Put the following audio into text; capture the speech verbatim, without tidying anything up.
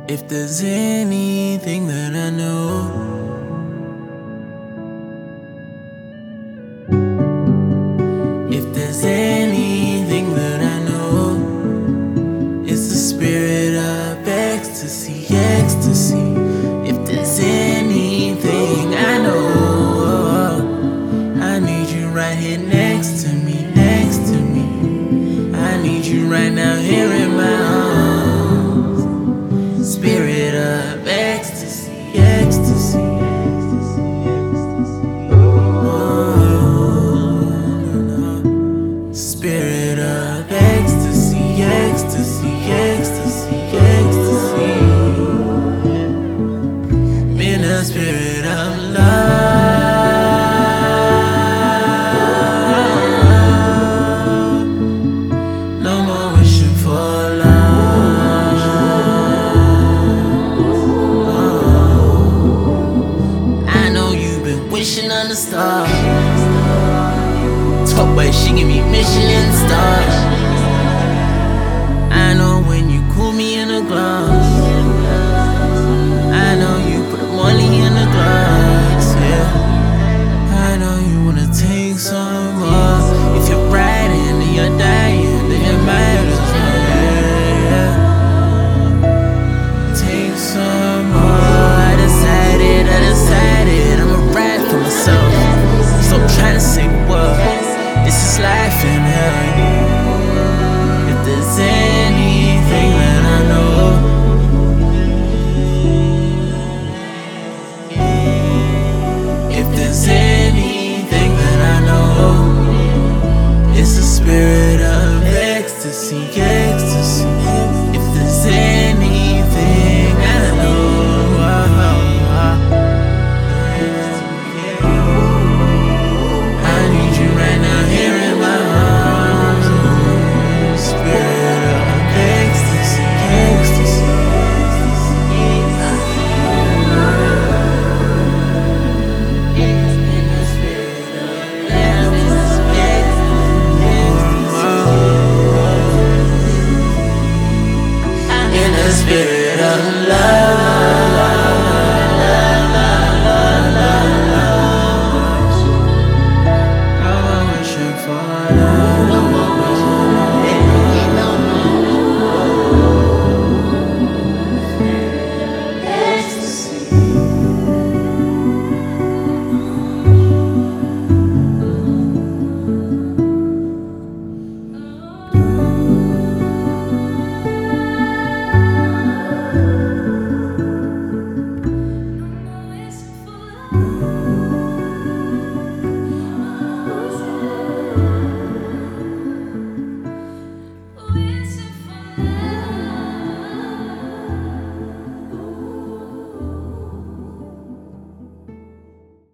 If there's anything that I know, if there's anything that I know, it's the spirit of ecstasy, ecstasy. If there's anything I know, I need you right here next to me, next to me. I need you right now here in my